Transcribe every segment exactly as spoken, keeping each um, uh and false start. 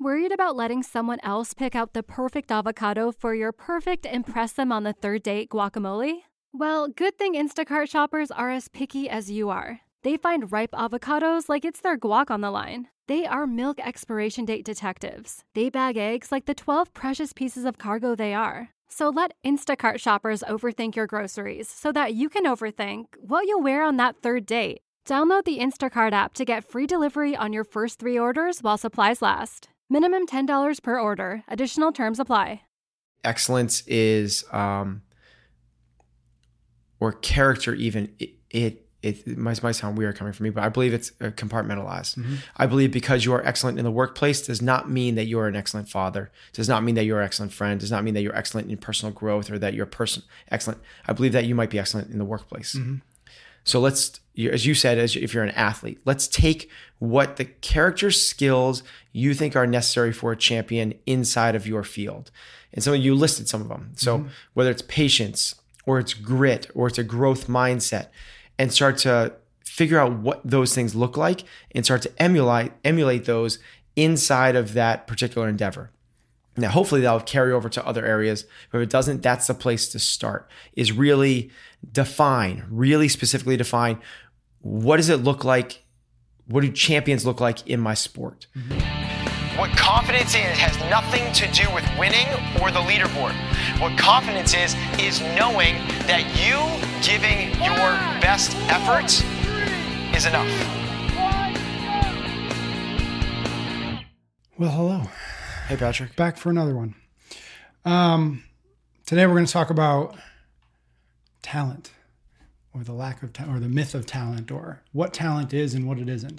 Worried about letting someone else pick out the perfect avocado for your perfect impress them on the third date guacamole? Well, good thing Instacart shoppers are as picky as you are. They find ripe avocados like it's their guac on the line. They are milk expiration date detectives. They bag eggs like the twelve precious pieces of cargo they are. So let Instacart shoppers overthink your groceries so that you can overthink what you'll wear on that third date. Download the Instacart app to get free delivery on your first three orders while supplies last. Minimum ten dollars per order. Additional terms apply. Excellence is, um, or character even, it, it It might, might sound weird coming from me, but I believe it's compartmentalized. Mm-hmm. I believe because you are excellent in the workplace does not mean that you're an excellent father, does not mean that you're an excellent friend, does not mean that you're excellent in personal growth or that you're person excellent. I believe that you might be excellent in the workplace. Mm-hmm. So let's, as you said, as if you're an athlete, let's take what the character skills you think are necessary for a champion inside of your field. And so you listed some of them. So mm-hmm. whether it's patience or it's grit or it's a growth mindset, and start to figure out what those things look like and start to emulate emulate those inside of that particular endeavor. Now, hopefully that'll carry over to other areas, but if it doesn't, that's the place to start, is really define, really specifically define, what does it look like? What do champions look like in my sport? Mm-hmm. What confidence is has nothing to do with winning or the leaderboard. What confidence is, is knowing that you giving your best effort is enough. Well, hello. Hey, Patrick. Back for another one. Um, today we're going to talk about talent, or the lack of talent, or the myth of talent, or what talent is and what it isn't.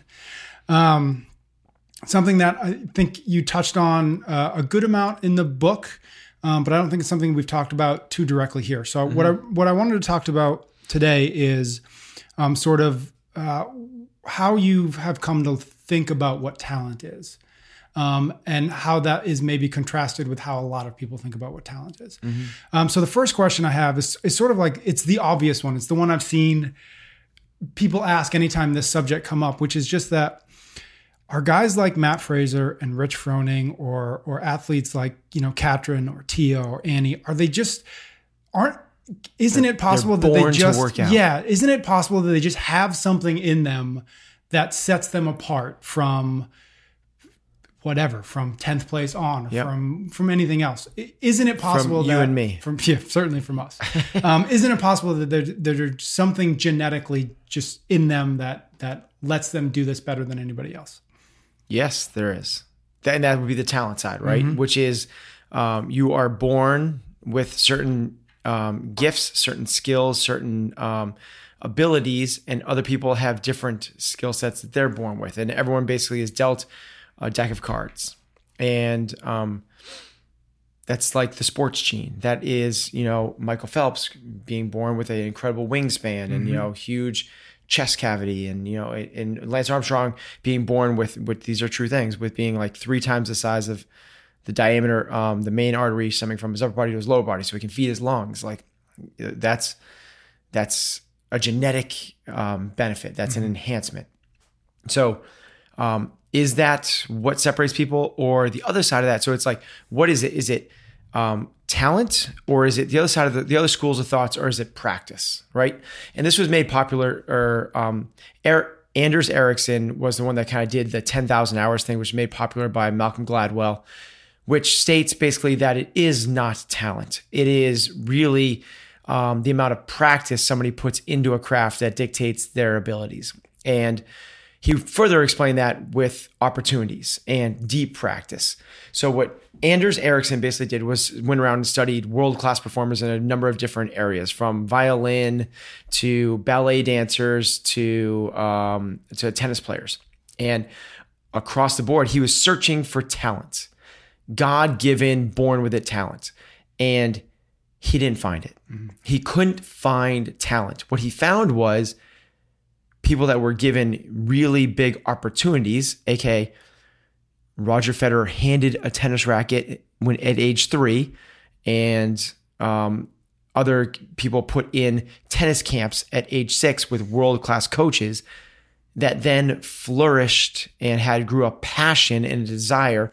Um, something that I think you touched on uh, a good amount in the book, um, but I don't think it's something we've talked about too directly here. So mm-hmm. what I what I wanted to talk about today is um, sort of uh, how you have come to think about what talent is. Um, and how that is maybe contrasted with how a lot of people think about what talent is. Mm-hmm. Um, so the first question I have is, is sort of like, it's the obvious one. It's the one I've seen people ask anytime this subject come up, which is just that, are guys like Matt Fraser and Rich Froning, or or athletes like, you know, Katrin or Tia or Annie, are they just, aren't, isn't they're, it possible that they just, yeah, isn't it possible that they just have something in them that sets them apart from whatever, from tenth place on, or yep. from from anything else? Isn't it possible from that... you and me. From, yeah, certainly from us. um, isn't it possible that there, there's something genetically just in them that that lets them do this better than anybody else? Yes, there is. And that would be the talent side, right? Mm-hmm. Which is um, you are born with certain um, gifts, certain skills, certain um, abilities, and other people have different skill sets that they're born with. And everyone basically is dealt a deck of cards. And um, that's like the sports gene. That is, you know, Michael Phelps being born with an incredible wingspan mm-hmm. and, you know, huge chest cavity, and, you know, and Lance Armstrong being born with, with these are true things, with being like three times the size of the diameter, um, the main artery stemming from his upper body to his lower body, so he can feed his lungs. Like that's, that's a genetic um, benefit. That's mm-hmm. an enhancement. So, um, is that what separates people, or the other side of that? So it's like, what is it? Is it um, talent, or is it the other side of the, the other schools of thoughts, or is it practice, right? And this was made popular, or um, er, Anders Ericsson was the one that kind of did the ten thousand hours thing, which was made popular by Malcolm Gladwell, which states basically that it is not talent. It is really um, the amount of practice somebody puts into a craft that dictates their abilities. And he further explained that with opportunities and deep practice. So what Anders Ericsson basically did was went around and studied world-class performers in a number of different areas, from violin to ballet dancers to um, to tennis players. And across the board, he was searching for talent, God-given, born with it talent. And he didn't find it. Mm-hmm. He couldn't find talent. What he found was people that were given really big opportunities, aka Roger Federer handed a tennis racket when at age three, and um, other people put in tennis camps at age six with world-class coaches that then flourished and had grew a passion and a desire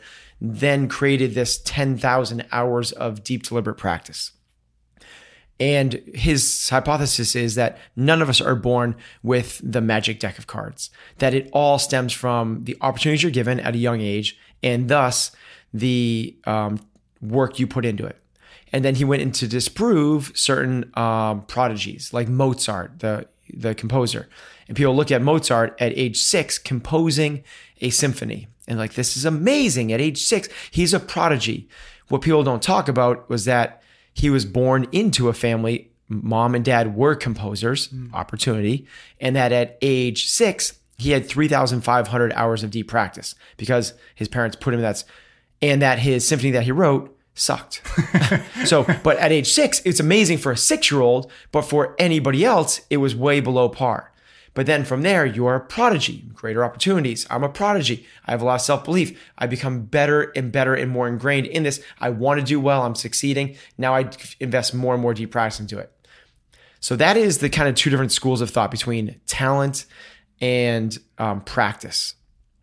then created this ten thousand hours of deep, deliberate practice. And his hypothesis is that none of us are born with the magic deck of cards, that it all stems from the opportunities you're given at a young age, and thus the um, work you put into it. And then he went in to disprove certain um, prodigies, like Mozart, the, the composer. And people look at Mozart at age six composing a symphony. And like, this is amazing. At age six, he's a prodigy. What people don't talk about was that he was born into a family, mom and dad were composers, mm. opportunity, and that at age six, he had three thousand five hundred hours of deep practice because his parents put him in that, and that his symphony that he wrote sucked. So, but at age six, it's amazing for a six-year-old, but for anybody else, it was way below par. But then from there, you are a prodigy, greater opportunities. I'm a prodigy. I have a lot of self-belief. I become better and better and more ingrained in this. I want to do well. I'm succeeding. Now I invest more and more deep practice into it. So that is the kind of two different schools of thought between talent and um, practice.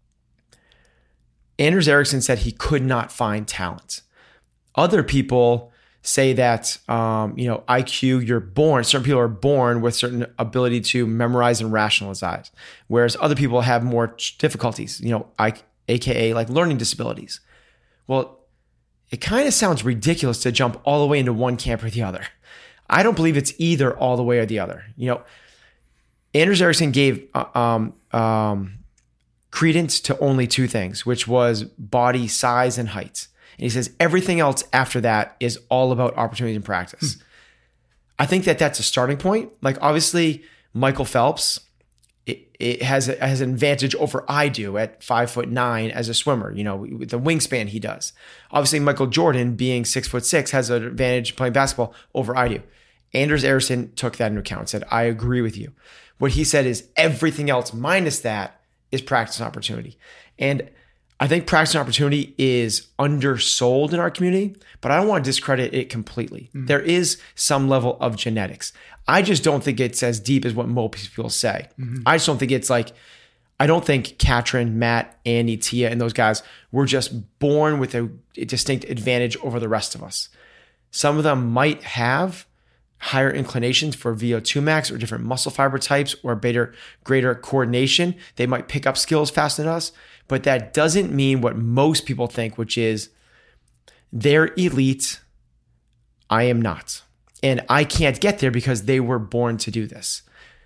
Anders Ericsson said he could not find talent. Other people say that, um, you know, I Q, you're born, certain people are born with certain ability to memorize and rationalize, whereas other people have more difficulties, you know, I, A K A like learning disabilities. Well, it kind of sounds ridiculous to jump all the way into one camp or the other. I don't believe it's either all the way or the other. You know, Anders Ericsson gave uh, um, um, credence to only two things, which was body size and height. And he says everything else after that is all about opportunities and practice. Hmm. I think that that's a starting point. Like obviously Michael Phelps, it, it has, a, has an advantage over I do at five foot nine as a swimmer, you know, with the wingspan he does. Obviously Michael Jordan being six foot six has an advantage playing basketball over I do. Anders Ericsson took that into account and said, I agree with you. What he said is everything else minus that is practice and opportunity. And I think practice and opportunity is undersold in our community, but I don't want to discredit it completely. Mm. There is some level of genetics. I just don't think it's as deep as what most people say. Mm-hmm. I just don't think it's like, I don't think Katrin, Matt, Andy, Tia, and those guys were just born with a, a distinct advantage over the rest of us. Some of them might have higher inclinations for V O two max or different muscle fiber types or better, greater coordination. They might pick up skills faster than us. But that doesn't mean what most people think, which is they're elite, I am not. And I can't get there because they were born to do this.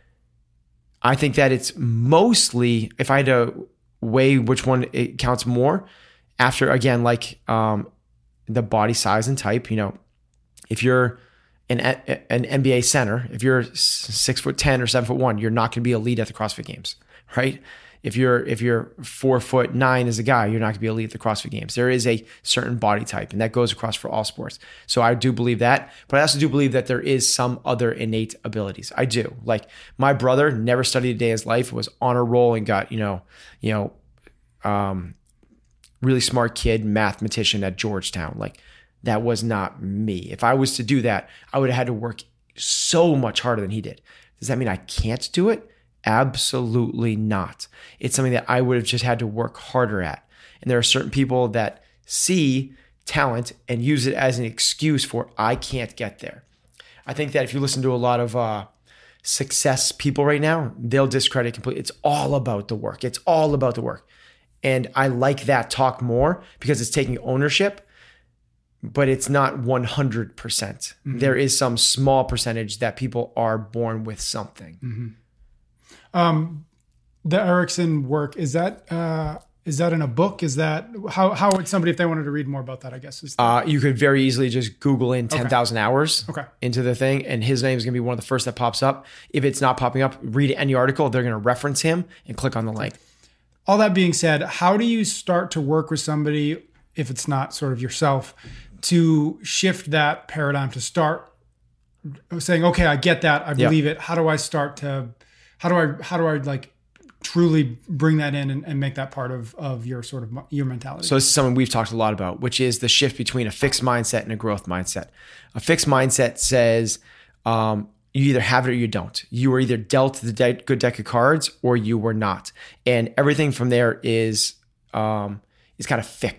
I think that it's mostly, if I had to weigh which one it counts more, after, again, like um, the body size and type, you know, if you're an, an N B A center, if you're six foot ten or seven foot one, you're not going to be elite at the CrossFit Games, right? If you're if you're four foot nine as a guy, you're not going to be elite at the CrossFit Games. There is a certain body type, and that goes across for all sports. So I do believe that, but I also do believe that there is some other innate abilities. I do. Like my brother never studied a day in his life, was on a roll and got you know you know um, really smart kid, mathematician at Georgetown. Like that was not me. If I was to do that, I would have had to work so much harder than he did. Does that mean I can't do it? Absolutely not. It's something that I would have just had to work harder at. And there are certain people that see talent and use it as an excuse for, I can't get there. I think that if you listen to a lot of uh, success people right now, they'll discredit completely. It's all about the work. It's all about the work. And I like that talk more because it's taking ownership, but it's not one hundred percent. Mm-hmm. There is some small percentage that people are born with something. Mm-hmm. Um, the Ericsson work, is that, uh, is that in a book? Is that, how, how would somebody, if they wanted to read more about that, I guess? Is that... uh, you could very easily just Google in ten thousand okay. hours okay. into the thing. And his name is going to be one of the first that pops up. If it's not popping up, read any article, they're going to reference him and click on the link. All that being said, how do you start to work with somebody, if it's not sort of yourself, to shift that paradigm, to start saying, okay, I get that. I believe yep. it. How do I start to, How do I how do I like truly bring that in and, and make that part of, of your sort of your mentality? So this is something we've talked a lot about, which is the shift between a fixed mindset and a growth mindset. A fixed mindset says um, you either have it or you don't. You were either dealt the de- good deck of cards or you were not, and everything from there is um, is kind of fixed.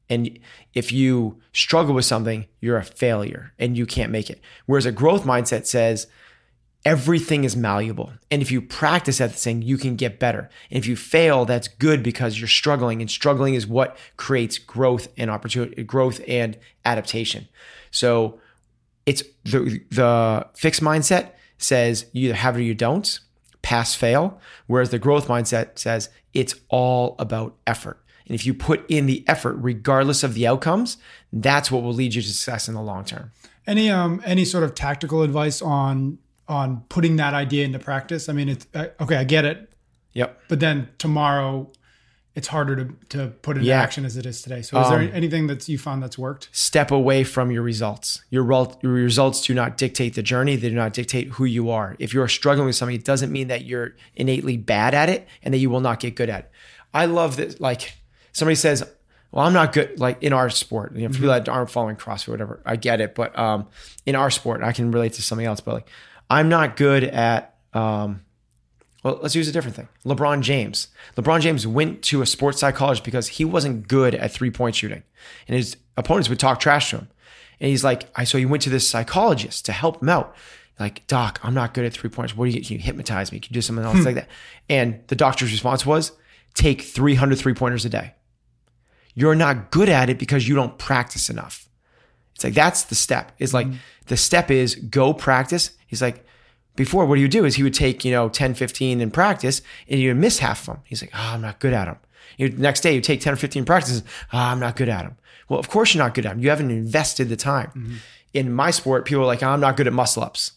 And if you struggle with something, you're a failure and you can't make it. Whereas a growth mindset says everything is malleable. And if you practice at the thing, you can get better. And if you fail, that's good because you're struggling, and struggling is what creates growth and opportunity, growth and adaptation. So it's the, the fixed mindset says you either have it or you don't, pass, fail. Whereas the growth mindset says it's all about effort. And if you put in the effort, regardless of the outcomes, that's what will lead you to success in the long term. Any um any sort of tactical advice on on putting that idea into practice? I mean, it's uh, okay, I get it. Yep. But then tomorrow, it's harder to to put into yeah. action as it is today. So, is um, there anything that you found that's worked? Step away from your results. Your, re- your results do not dictate the journey. They do not dictate who you are. If you're struggling with something, it doesn't mean that you're innately bad at it and that you will not get good at it. I love that. Like, somebody says, well, I'm not good, like in our sport, you know, for people that aren't following CrossFit or whatever, I get it. But um, in our sport, I can relate to something else, but like, I'm not good at, um, well, let's use a different thing. LeBron James. LeBron James went to a sports psychologist because he wasn't good at three-point shooting. And his opponents would talk trash to him. And he's like, I so he went to this psychologist to help him out. Like, doc, I'm not good at three-pointers. What do you get? Can you hypnotize me? Can you do something else like that? And the doctor's response was, take three hundred three-pointers a day. You're not good at it because you don't practice enough. It's like, that's the step. It's like, mm-hmm. the step is go practice. He's like, before, what do you do is he would take, you know, ten, fifteen in practice and you would miss half of them. He's like, oh, I'm not good at them. You, the next day you take ten or fifteen practices. Oh, I'm not good at them. Well, of course you're not good at them. You haven't invested the time. Mm-hmm. In my sport, people are like, oh, I'm not good at muscle ups.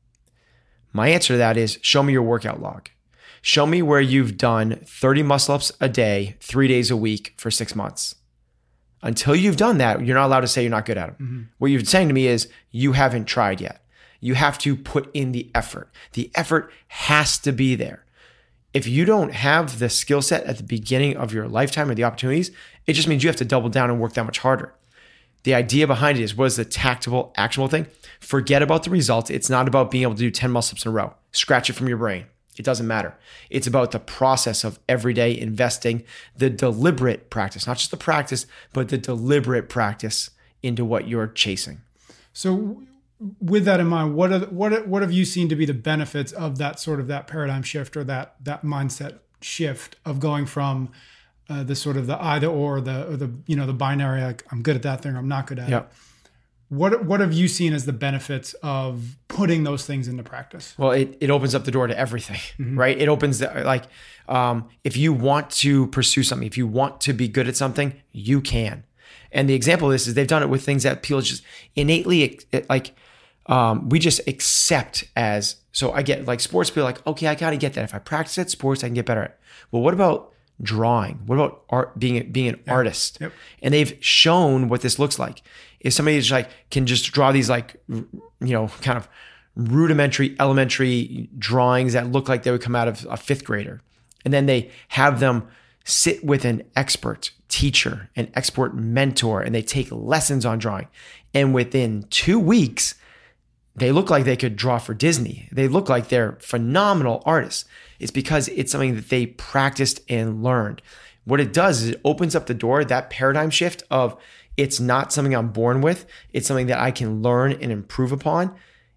My answer to that is show me your workout log. Show me where you've done thirty muscle ups a day, three days a week for six months. Until you've done that, you're not allowed to say you're not good at them. Mm-hmm. What you're saying to me is you haven't tried yet. You have to put in the effort. The effort has to be there. If you don't have the skill set at the beginning of your lifetime or the opportunities, it just means you have to double down and work that much harder. The idea behind it is, what is the tactable, actionable thing? Forget about the results. It's not about being able to do ten muscle-ups in a row. Scratch it from your brain. It doesn't matter. It's about the process of everyday investing, the deliberate practice, not just the practice, but the deliberate practice into what you're chasing. So with that in mind, what are, what what have you seen to be the benefits of that sort of that paradigm shift or that that mindset shift of going from uh, the sort of the either or the or the you know the binary, like I'm good at that thing or I'm not good at yep. it. What what have you seen as the benefits of putting those things into practice? Well, it, it opens up the door to everything, mm-hmm. right? It opens the, like, um, if you want to pursue something, if you want to be good at something, you can. And the example of this is they've done it with things that people just innately, like, um, we just accept as, so I get like sports people like, okay, I got to get that. If I practice at sports, I can get better at it. Well, what about drawing? What about art, being, being an yeah. artist? Yep. And they've shown what this looks like. If somebody just like can just draw these like, you know, kind of rudimentary, elementary drawings that look like they would come out of a fifth grader. And then they have them sit with an expert teacher, an expert mentor, and they take lessons on drawing. And within two weeks, they look like they could draw for Disney. They look like they're phenomenal artists. It's because it's something that they practiced and learned. What it does is it opens up the door, that paradigm shift of it's not something I'm born with. It's something that I can learn and improve upon.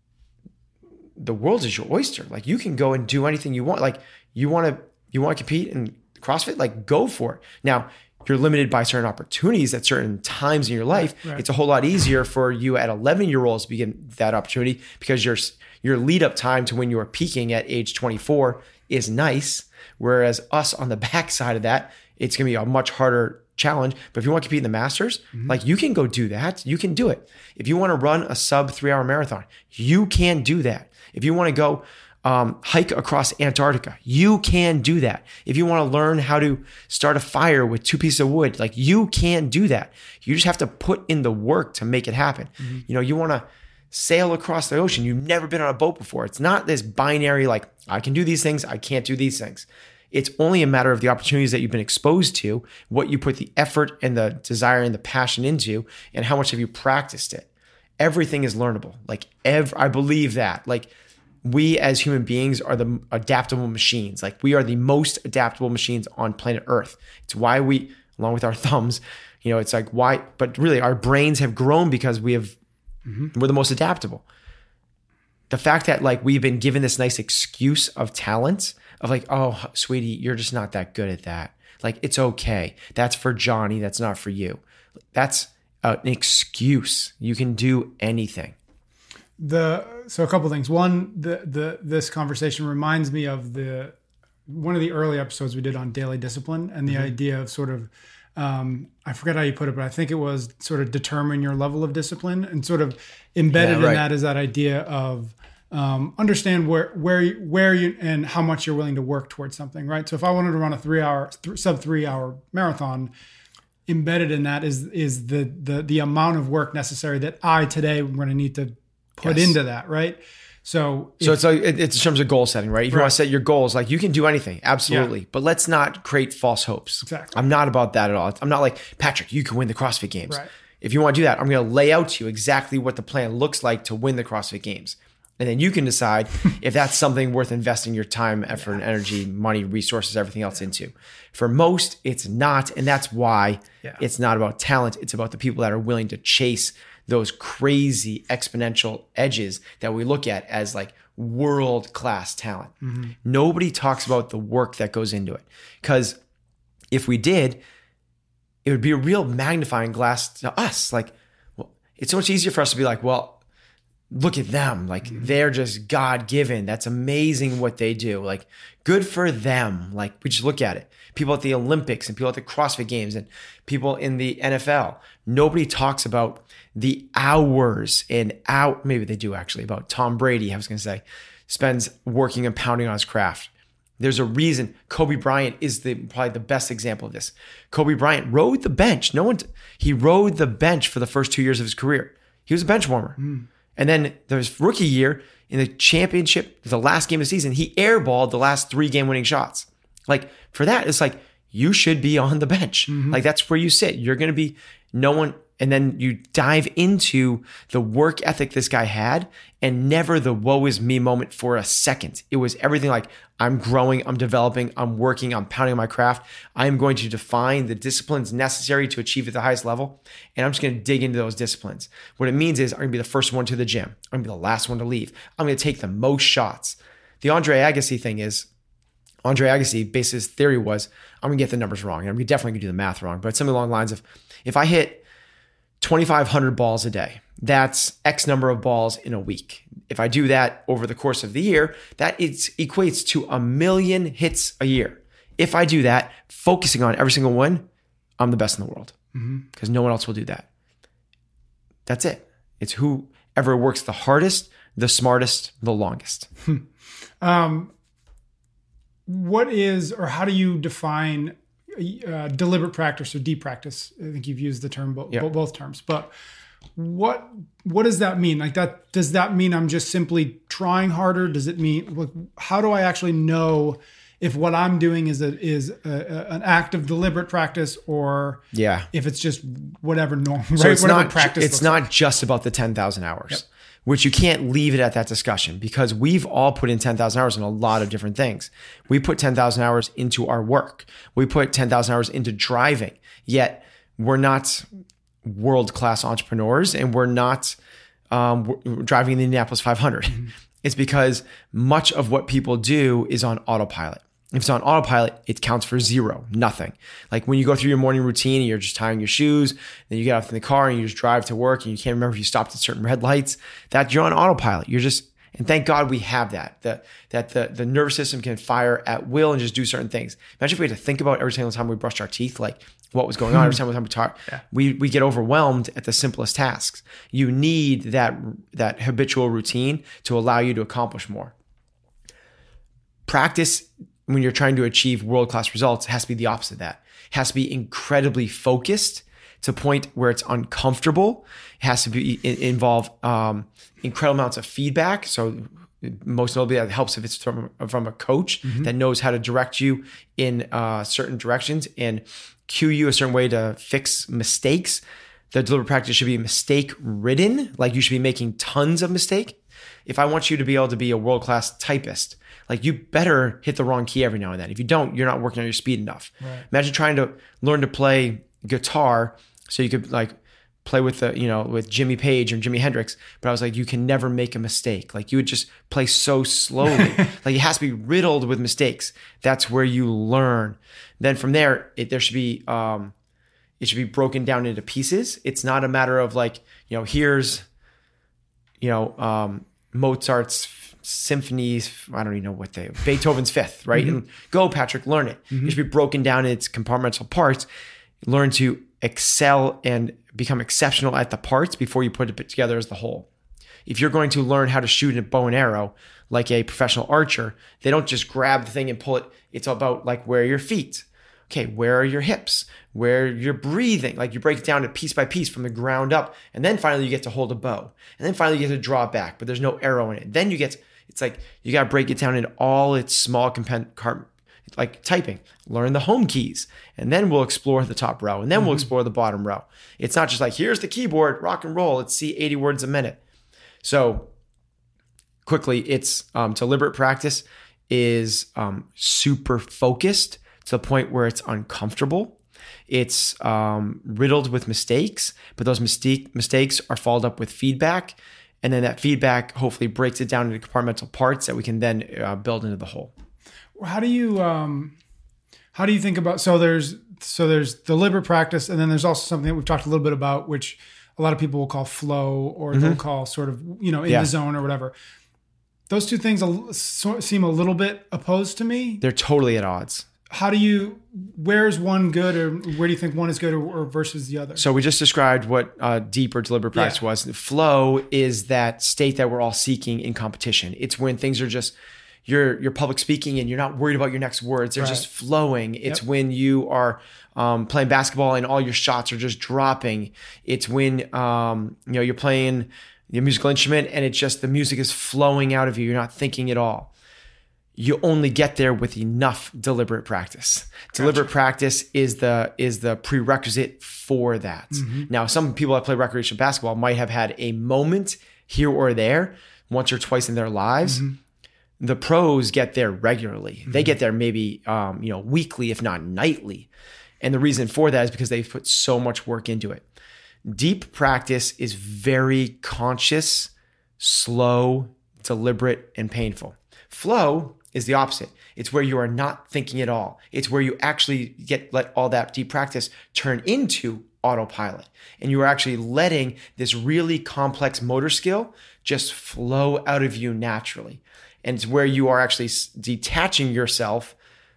The world is your oyster. Like you can go and do anything you want. Like you want to, you want to compete in CrossFit, like go for it. Now you're limited by certain opportunities at certain times in your life. Right. It's a whole lot easier for you at eleven year olds to begin that opportunity because your, your lead up time to when you are peaking at age twenty-four is nice. Whereas us on the backside of that, it's going to be a much harder challenge. But if you want to compete in the Masters, mm-hmm. like you can go do that. You can do it. If you want to run a sub three hour marathon, you can do that. If you want to go um, hike across Antarctica, you can do that. If you want to learn how to start a fire with two pieces of wood, like you can do that. You just have to put in the work to make it happen. Mm-hmm. You know, you want to sail across the ocean. You've never been on a boat before. It's not this binary, like I can do these things, I can't do these things. It's only a matter of the opportunities that you've been exposed to, what you put the effort and the desire and the passion into, and how much have you practiced it. Everything is learnable. Like ev- I believe that. Like we as human beings are the adaptable machines. Like we are the most adaptable machines on planet Earth. It's why we, along with our thumbs, You know, it's like, why? But really, our brains have grown because we have, mm-hmm. we're the most adaptable. The fact that like we've been given this nice excuse of talent of like, oh, sweetie, you're just not that good at that. Like, it's okay. That's for Johnny. That's not for you. That's an excuse. You can do anything. The so a couple things. One, the the this conversation reminds me of the one of the early episodes we did on daily discipline and the mm-hmm. idea of sort of um, I forget how you put it, but I think it was sort of determine your level of discipline, and sort of embedded yeah, right. in that is that idea of um, understand where where you, where you and how much you're willing to work towards something, right? So if I wanted to run a three hour th- sub three hour marathon, embedded in that is is the the the amount of work necessary that I today am going to need to put yes. into that, right? So, so if, it's like it's in terms of goal setting, right? If you right. want to set your goals, like you can do anything, absolutely, yeah. but let's not create false hopes. Exactly. I'm not about that at all. I'm not like, Patrick, you can win the CrossFit Games. Right. If you want to do that, I'm going to lay out to you exactly what the plan looks like to win the CrossFit Games, and then you can decide if that's something worth investing your time, effort, yeah. and energy, money, resources, everything else yeah. into. For most, it's not, and that's why yeah. it's not about talent. It's about the people that are willing to chase those crazy exponential edges that we look at as like world-class talent. Mm-hmm. Nobody talks about the work that goes into it. Because if we did, it would be a real magnifying glass to us. Like, well, it's so much easier for us to be like, well, look at them. Like, mm-hmm. they're just God-given. That's amazing what they do. Like, good for them. Like, we just look at it. People at the Olympics and people at the CrossFit Games and people in the N F L. Nobody talks about the hours and out, maybe they do actually, about Tom Brady, I was going to say, spends working and pounding on his craft. There's a reason. Kobe Bryant is the probably the best example of this. Kobe Bryant rode the bench. No one, t- he rode the bench for the first two years of his career. He was a bench warmer. Mm. And then his rookie year in the championship, the last game of the season, he airballed the last three game winning shots. Like for that, it's like, you should be on the bench. Mm-hmm. Like that's where you sit. You're going to be no one. And then you dive into the work ethic this guy had and never the woe is me moment for a second. It was everything like I'm growing, I'm developing, I'm working, I'm pounding on my craft. I'm going to define the disciplines necessary to achieve at the highest level. And I'm just going to dig into those disciplines. What it means is I'm going to be the first one to the gym. I'm going to be the last one to leave. I'm going to take the most shots. The Andre Agassi thing is, Andre Agassi, basically his theory was, I'm going to get the numbers wrong. And I'm definitely going to do the math wrong, but something along the lines of, if I hit twenty-five hundred balls a day, that's X number of balls in a week. If I do that over the course of the year, that is, equates to a million hits a year. If I do that, focusing on every single one, I'm the best in the world because mm-hmm. no one else will do that. That's it. It's whoever works the hardest, the smartest, the longest. um, what is, or how do you define uh, deliberate practice or deep practice? I think you've used the term, bo- yep. both terms, but what, what does that mean? Like that, does that mean I'm just simply trying harder? Does it mean, like, how do I actually know if what I'm doing is a, is a, a, an act of deliberate practice, or yeah, if it's just whatever normal, so right? It's whatever not, practice. It's not like. Just about the ten thousand hours, yep. which you can't leave it at that discussion, because we've all put in ten thousand hours in a lot of different things. We put ten thousand hours into our work. We put ten thousand hours into driving, yet we're not world-class entrepreneurs and we're not um, we're driving the Indianapolis five hundred. Mm-hmm. It's because much of what people do is on autopilot. If it's on autopilot, it counts for zero, nothing. Like when you go through your morning routine and you're just tying your shoes, then you get off in the car and you just drive to work and you can't remember if you stopped at certain red lights, that you're on autopilot. You're just, and thank God we have that, that, that the, the nervous system can fire at will and just do certain things. Imagine if we had to think about every single time we brushed our teeth, like what was going on every single time we talk. Yeah. We, we get overwhelmed at the simplest tasks. You need that, that habitual routine to allow you to accomplish more. Practice, when you're trying to achieve world-class results, it has to be the opposite of that. It has to be incredibly focused to a point where it's uncomfortable. It has to be involve um, incredible amounts of feedback. So most notably, that helps if it's from, from a coach mm-hmm. that knows how to direct you in uh, certain directions and cue you a certain way to fix mistakes. The deliberate practice should be mistake-ridden, like you should be making tons of mistakes. If I want you to be able to be a world-class typist, like you better hit the wrong key every now and then. If you don't, you're not working on your speed enough. Right. Imagine trying to learn to play guitar So you could like play with the, you know, with Jimmy Page or Jimi Hendrix, but I was like, you can never make a mistake. Like you would just play so slowly. Like it has to be riddled with mistakes. That's where you learn. Then from there, it, there should be, um, it should be broken down into pieces. It's not a matter of like, you know, here's, you know, um, Mozart's symphonies. I don't even know what they, Beethoven's Fifth, right? Mm-hmm. And go, Patrick, learn it. Mm-hmm. It should be broken down in its compartmental parts. Learn to excel and become exceptional at the parts before you put it together as the whole. If you're going to learn how to shoot a bow and arrow like a professional archer, they don't just grab the thing and pull it. It's all about like, where are your feet? Okay, where are your hips? Where you're breathing? Like you break it down to piece by piece from the ground up. And then finally you get to hold a bow. And then finally you get to draw it back, but there's no arrow in it. Then you get, it's like, you got to break it down into all its small compartments. Like typing, learn the home keys, and then we'll explore the top row, and then mm-hmm. we'll explore the bottom row. It's not just like, here's the keyboard, rock and roll, let's see eighty words a minute. So quickly, it's um, deliberate practice is um, super focused to the point where it's uncomfortable. It's um, riddled with mistakes, but those mistake, mistakes are followed up with feedback, and then that feedback hopefully breaks it down into compartmental parts that we can then uh, build into the whole. How do you um, how do you think about so there's so there's deliberate practice, and then there's also something that we've talked a little bit about, which a lot of people will call flow, or mm-hmm. they'll call sort of, you know, in yeah. the zone or whatever. Those two things seem a little bit opposed to me. They're totally at odds. How do you, where's one good, or where do you think one is good or, or versus the other? So we just described what uh, deep or deliberate practice yeah. was. Flow is that state that we're all seeking in competition. It's when things are just, You're you're public speaking and you're not worried about your next words. They're right. just flowing. It's yep. when you are um, playing basketball and all your shots are just dropping. It's when um, you know you're playing your musical instrument and it's just the music is flowing out of you. You're not thinking at all. You only get there with enough deliberate practice. Gotcha. Deliberate practice is the is the prerequisite for that. Mm-hmm. Now, some people that play recreational basketball might have had a moment here or there, once or twice in their lives. Mm-hmm. The pros get there regularly. Mm-hmm. They get there maybe, um, you know, weekly, if not nightly. And the reason for that is because they've put so much work into it. Deep practice is very conscious, slow, deliberate, and painful. Flow is the opposite. It's where you are not thinking at all. It's where you actually get let all that deep practice turn into autopilot. And you are actually letting this really complex motor skill just flow out of you naturally. And it's where you are actually detaching yourself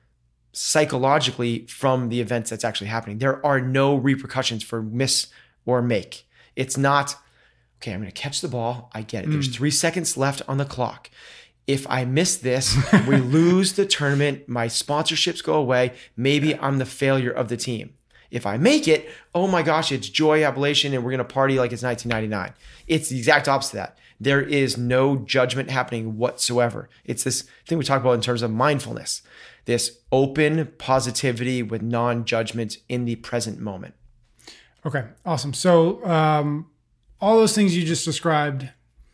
psychologically from the events that's actually happening. There are no repercussions for miss or make. It's not, okay, I'm going to catch the ball. I get it. Mm. There's three seconds left on the clock. If I miss this, we lose the tournament. My sponsorships go away. Maybe I'm the failure of the team. If I make it, oh my gosh, it's joy, ablation, and we're going to party like it's nineteen ninety-nine. It's the exact opposite of that. There is no judgment happening whatsoever. It's this thing we talk about in terms of mindfulness, this open positivity with non-judgment in the present moment. Okay, awesome. So um, all those things you just described,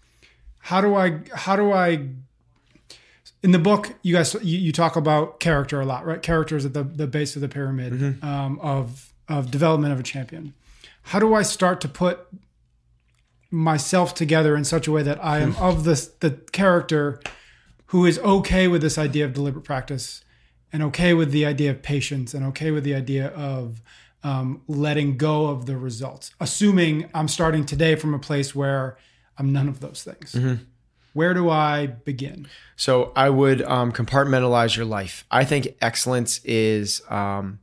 how do I, how do I, in the book, you guys, you, you talk about character a lot, right? Character is at the, the base of the pyramid mm-hmm. um, of, of development of a champion. How do I start to put myself together in such a way that I am of this, the character who is okay with this idea of deliberate practice, and okay with the idea of patience, and okay with the idea of um, letting go of the results, assuming I'm starting today from a place where I'm none of those things. Mm-hmm. Where do I begin? So I would um, compartmentalize your life. I think excellence is, um,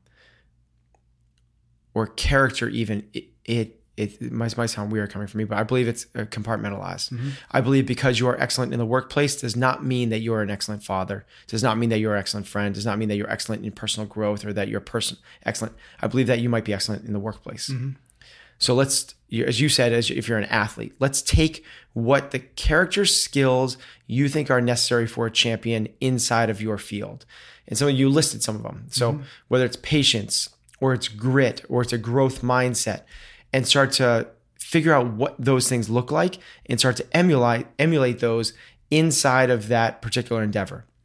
or character even, it, it It might, might sound weird coming from me, but I believe it's compartmentalized. Mm-hmm. I believe because you are excellent in the workplace does not mean that you are an excellent father, does not mean that you're an excellent friend, does not mean that you're excellent in personal growth, or that you're person excellent. I believe that you might be excellent in the workplace. Mm-hmm. So let's, as you said, as if you're an athlete, let's take what the character skills you think are necessary for a champion inside of your field. And so you listed some of them. So mm-hmm. whether it's patience, or it's grit, or it's a growth mindset, and start to figure out what those things look like and start to emulate emulate those inside of that particular endeavor.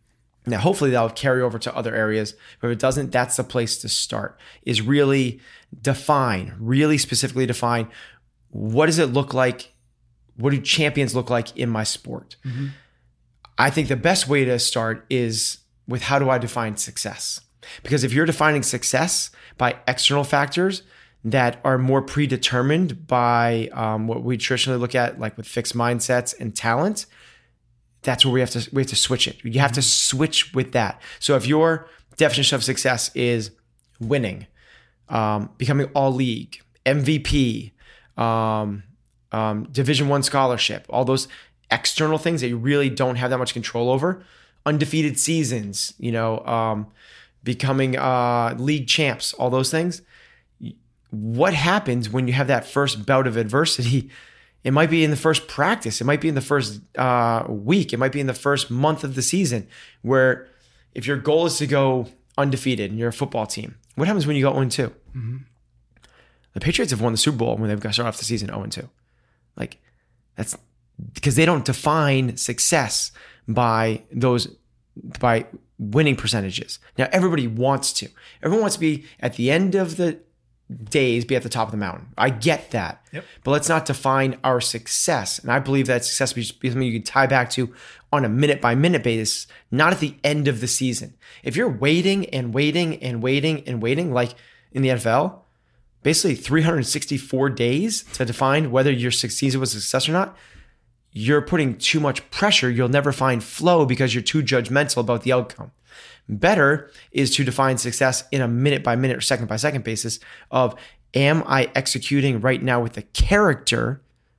Now, hopefully that'll carry over to other areas, but if it doesn't, that's the place to start, is really define, really specifically define, what does it look like? What do champions look like in my sport? Mm-hmm. I think the best way to start is with, how do I define success? Because if you're defining success by external factors that are more predetermined by um, what we traditionally look at, like with fixed mindsets and talent, that's where we have to we have to switch it. You have to switch with that. So if your definition of success is winning, um, becoming all league, M V P, um, um, Division One scholarship, all those external things that you really don't have that much control over, undefeated seasons, you know, um, becoming uh, league champs, all those things. What happens when you have that first bout of adversity? It might be in the first practice. It might be in the first uh, week. It might be in the first month of the season, where if your goal is to go undefeated and you're a football team, what happens when you go oh and two? Mm-hmm. The Patriots have won the Super Bowl when they've got to start off the season oh and two. Like, that's because they don't define success by those, by winning percentages. Now, everybody wants to. Everyone wants to be at the end of the days, be at the top of the mountain. I get that. Yep. But let's not define our success. And I believe that success be something you can tie back to on a minute by minute basis, not at the end of the season. If you're waiting and waiting and waiting and waiting, like in the N F L, basically three hundred sixty-four days to define whether your season was a success or not, you're putting too much pressure. You'll never find flow because you're too judgmental about the outcome. Better is to define success in a minute by minute or second by second basis of, am I executing right now with the character,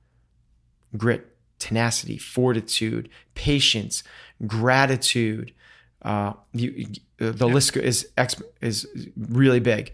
grit, tenacity, fortitude, patience, gratitude. Uh, you, the yeah. list is, is really big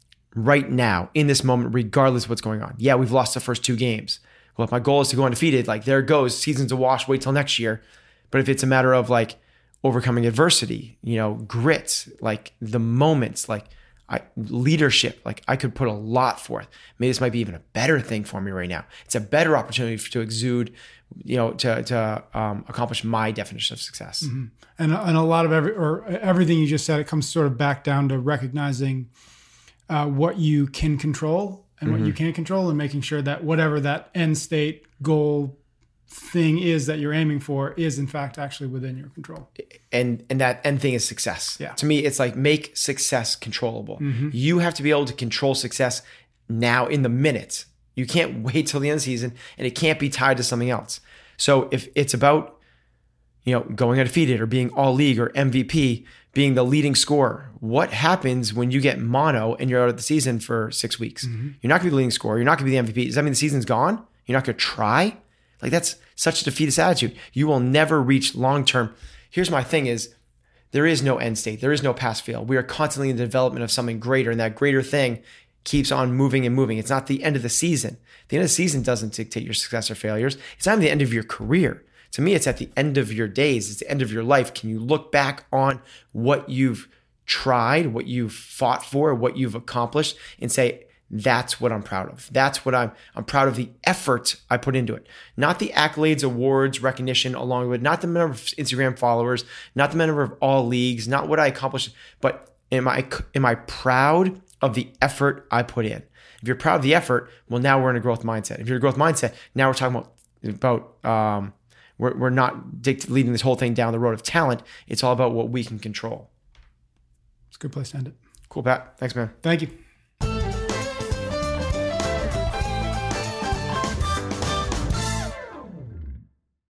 right now in this moment, regardless of what's going on. Yeah, we've lost the first two games. Well, if my goal is to go undefeated, like there it goes, season's a wash, wait till next year. But if it's a matter of like overcoming adversity, you know, grit, like the moments, like I, leadership, like I could put a lot forth. Maybe this might be even a better thing for me right now. It's a better opportunity to exude, you know, to to um, accomplish my definition of success. Mm-hmm. And and a lot of every or everything you just said, it comes sort of back down to recognizing uh, what you can control and mm-hmm. what you can't control, and making sure that whatever that end state goal thing is that you're aiming for is in fact actually within your control. And and that end thing is success. Yeah. To me, it's like make success controllable. Mm-hmm. You have to be able to control success now in the minute. You can't wait till the end of the season, and it can't be tied to something else. So if it's about, you know, going undefeated or being all league or M V P, being the leading scorer, what happens when you get mono and you're out of the season for six weeks? Mm-hmm. You're not gonna be the leading scorer. You're not gonna be the M V P. Does that mean the season's gone? You're not gonna try? Like that's such a defeatist attitude. You will never reach long-term. Here's my thing is, there is no end state. There is no pass fail. We are constantly in the development of something greater, and that greater thing keeps on moving and moving. It's not the end of the season. The end of the season doesn't dictate your success or failures. It's not the end of your career. To me, it's at the end of your days. It's the end of your life. Can you look back on what you've tried, what you've fought for, what you've accomplished, and say, that's what I'm proud of. That's what I'm, I'm proud of, the effort I put into it. Not the accolades, awards, recognition along with, not the number of Instagram followers, not the number of all leagues, not what I accomplished, but am I, am I proud of the effort I put in? If you're proud of the effort, well, now we're in a growth mindset. If you're in a growth mindset, now we're talking about, about um, we're, we're not dict- leading this whole thing down the road of talent. It's all about what we can control. It's a good place to end it. Cool, Pat. Thanks, man. Thank you.